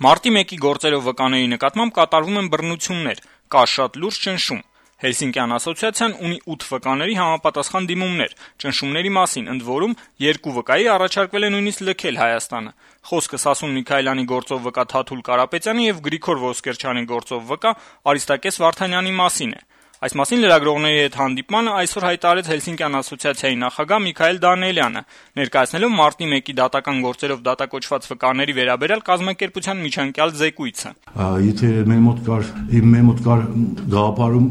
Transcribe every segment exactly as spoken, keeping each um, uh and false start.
Մարտի մեկի գործերով վկաների նկատմամբ կատարվում են բռնություններ, կա շատ լուրջ ճնշում։ Հելսինկյան ասոցիացիան ունի ութ վկաների համապատասխան դիմումներ ճնշումների մասին, ընդ որում երկու վկայի առաջարկվել է նույնիսկ լքել Հայաստանը։ Խոսքը Սասուն Միքայելյանի գործով վկա Թաթուլ Կարապետյանի եւ Գրիգոր Ոսկերչյանի գործով վկա Արիստակես Վարդանյանի մասին է։ Այս մասին լրագրողների հետ հանդիպմանը այսօր հայտարարեց Հելսինկյան ասոցիացիայի նախագահ Միքայել Դանիելյանը, ներկայացնելով մարտի մեկի դատական գործերով դատակոչված վկաների վերաբերյալ կազմակերպության միջանկյալ զեկույցը։ Եթե մեր մոտ կար, մեր մոտ կար գաղափարում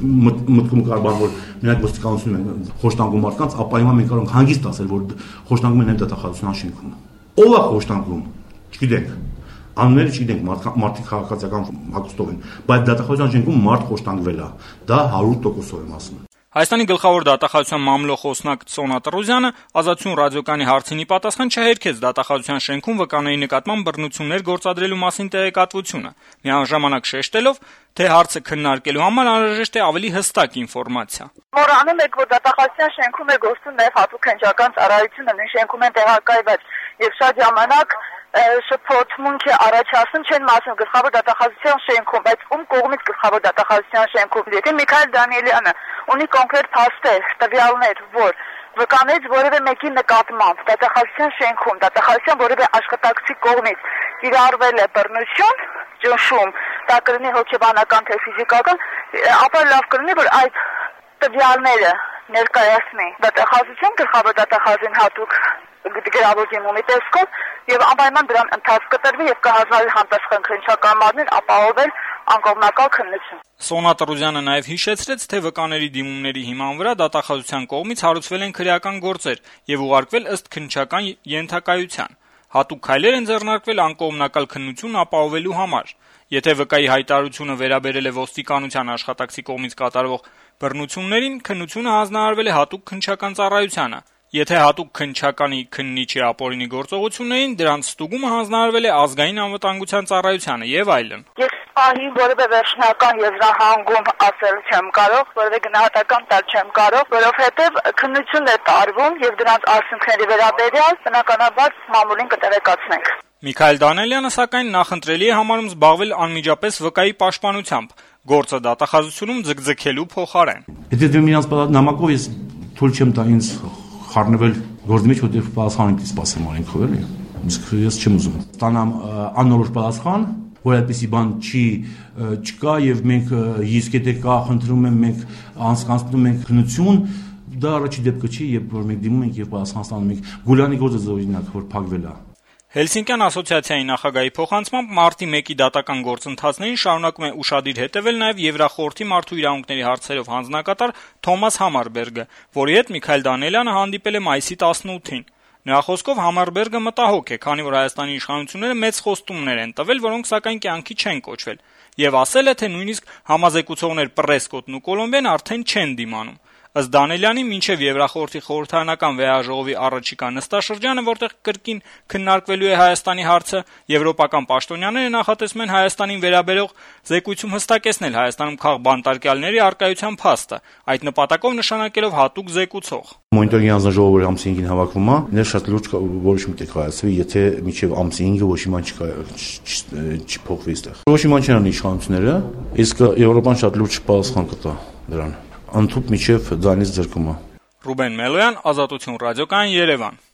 մտքում կար բան, որ մենակ ոստիկանությունն է խոշտանգում մարդկանց, ապա հիմա մենք կարող ենք հանգիստ ասել, որ խոշտանգում են դատախազության շենքում։ Ո՞վ է խոշտանգում, չգիտենք։ Անունները չգիտենք, մարդիկ քաղաքացիական հագուստով են, բայց դատախազության շենքում մարդ խոշտանգվել է, դա հարյուր տոկոս եմ ասում։ Հայաստանի գլխավոր դատախազության մամլոխոսնակ Սոնա Տրուզյանը Ազատություն ռադիոկայանի հարցին ի պատասխան չհերքեց դատախազության շենքում վկաների նկատմամբ բռնություններ գործադրելու մասին տեղեկատվությունը, միաժամանակ շեշտելով, թե հարցը քննարկելու համար անհրաժեշտ է ավելի հստակ ինֆորմացիա։ Մոռանում եք, որ դատախազության շենքում է գործում նաև հատուկ հնչական ծառայությունը, նույն շենքում են տեղակայված եւ շատ ժամանակ շփոթմունք է առաջացնում, չեն մասում գլխավոր դատախազության շենքում, բայց ում կողմից գլխավոր դատախազության շենքում։ Եթե Միքայել Դանիելյանը ունի կոնկրետ փաստեր, տվյալներ, որ վկաներից որևէ մեկի նկատմամբ դատախազության շենքում, դատախազության որևէ աշխատակցի կողմից կիրառվել է բռնություն, ճնշում, դա կլինի հոգեբանական թե ֆիզիկական, ապա լավ կլինի, որ այդ տվյալները ներկայացնի դատախազություն, գլխավոր դատախազին հատուկ գրավոր դիմումի տեսքով եւ անպայման դրան ընթաց կտրվի եւ կհանձնվի համապատասխան քննչական մարմին ապահովել անկողմնակալ քննություն։ Սոնա Տրուզյանը նաեւ հիշեցրեց, թե վկաների դիմումների հիման վրա դատախազության կողմից հարուցվել են քրեական գործեր եւ ուղարկվել ըստ քննչական ենթակայության։ Հատուկ քայլեր են ձեռնարկվել անկողմնակալ քննություն ապահովելու համար։ Եթե վկայի հայտարարությունը վերաբերել է ոստիկանության աշխատակցի կողմից կատարվող բռնություններին, քննությունը հանձնարարվել է հատուկ քննչական ծառայությանը։ Եթե հատուկ քննչականի քննիչի ապօրինի գործողություններին, դրանց ստուգումը հանձնարարվել է ազգային անվտանգության ծառայությանը եւ այլն։ Ես ահին որևէ վերջնական եզրահանգում ասել չեմ կարող, որևէ գնահատական տալ չեմ կարող, որովհետեւ քննություն է տարվում եւ դրանց արդյունքների վերաբերյալ բնականաբար մամուլին կտեղեկացնենք։ Միքայել Դանիելյանը սակայն նախընտրելի է համարում զբաղվել անմիջապես վկայի պաշտպանությամբ, գործը դատախազությունում ձգձգելու փոխարեն։ Եթե դու իրանց նամակով ես թույլ չեմ տա ինձ խառնվել գործի մեջ, որտեղ պատասխան եմ սպասեմ օրենքով էլի։ Իսկ ես չեմ ուզում ստանամ անորոշ պատասխան, որ այդպեսի բան չի չկա եւ մենք իսկ եթե կա խնդրում եմ մենք անցկացնում ենք քննություն, դա առաջի դեպքը չի, երբ որ մենք դիմում ենք եւ պատասխան ստանում ենք։ Գուլյանի գործը օրինակ որ փակվել է։ Հելսինկյան ասոցիացիայի նախագահի փոխանցմամբ մարտի մեկի դատական գործընթացներին շարունակում է ուշադիր հետևել նաև Եվրախորհրդի մարդու իրավունքների հարցերով հանձնակատար Թոմաս Համարբերգը, որի հետ Միքայել Դանիելյանը հանդիպել է մայիսի տասնութին։ Նրա խոսքով Համարբերգը մտահոգ է, քանի որ Հայաստանի իշխանությունները մեծ խոստումներ են տվել, որոնք սակայն կյանքի չեն կոչվել, եւ ասել է, թե նույնիսկ համազեկուցողներ Պռեսկոտն ու Կոլոմբիան արդեն չեն դիմանում։ Ըստ Դանիելյանի, մինչև Եվրախորհրդի խորհրդարանական վեհաժողովի առաջիկա նստաշրջանը, որտեղ կրկին քննարկվելու է Հայաստանի հարցը, եվրոպական պաշտոնյաները նախատեսում են Հայաստանին վերաբերող զեկույցում հստակեցնել Հայաստանում քաղբանտարկյալների առկայության փաստը, այդ նպատակով նշանակելով հատուկ զեկուցող։ Մոնիտորինգի հանձնաժողովը ամսի հինգին հավաքվում է, ներ շատ լուրջ որոշում պետք է կայացվի, եթե մինչև ամսի հինգը ոչ մի բան չփոխվի այստեղ։ Ոչ մի բան չեն անի իշխանությունները, իսկ Եվրոպան շատ լուրջ պատասխան կտա դրան։ Անթուփ միջև ձայնից ձերկումը։ Ռուբեն Մելոյան, Ազատություն ռադիոկայան, Երևան։